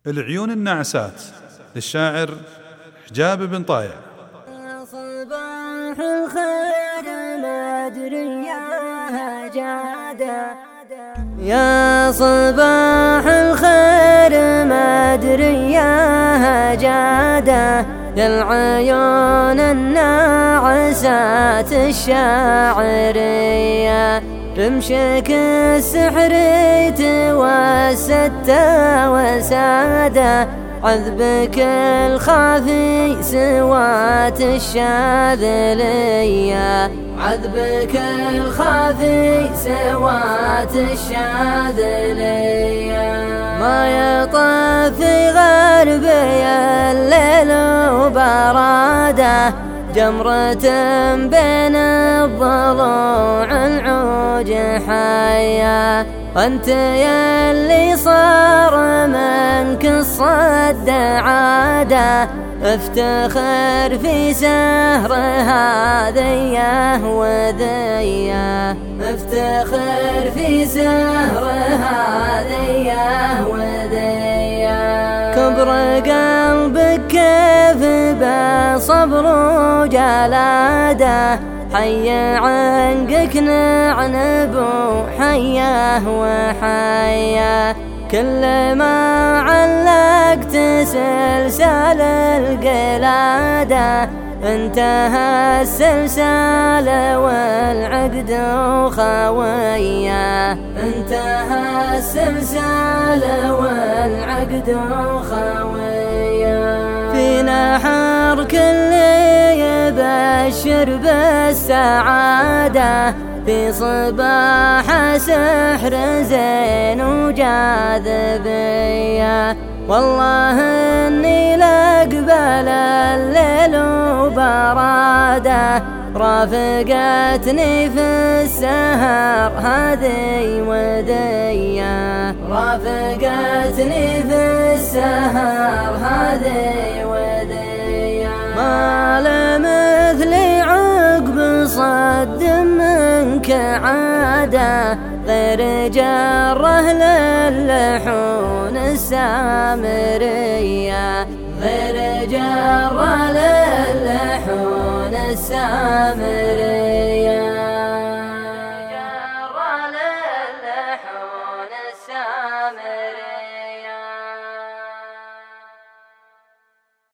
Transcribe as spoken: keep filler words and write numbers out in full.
العيون النعسات للشاعر حجاب بن طايع. صباح الخير ما أدري يا جادة، يا صباح الخير ما أدري يا جادة، يا العيون الناعسات الشاعرية، رمشك السحري توسدت وسادة، عذبك الخافي سوات الشاذلية، عذبك الخافي سوات الشاذلية، ما يطاف في غربي الليل وبراده، جمرة بين الضلوع العوج حيا، وانت يا اللي صار منك الصد عاده، افتخر في سهر هذيه وذيه، افتخر في سهر هذيه وذيه، كبر قلبك كيف بصبر وجلاده، حي عنقك نعنب وحياه وحياه، كل ما علقت سلسال القلادة، انتهى السلسال والعقد خويه، انتهى السلسال والعقد خويه، فينا حر كل يبشر بالسعادة، في صباح سحر زين وجاذبية، والله اني لاقبل الليل وبراده، رافقتني في السهر هذي ودية، رافقتني في السهر هذي ودية، ما لمثلي عقب صد منك عادة، غير جره للحون السامرية، غير جره للحون السامرية.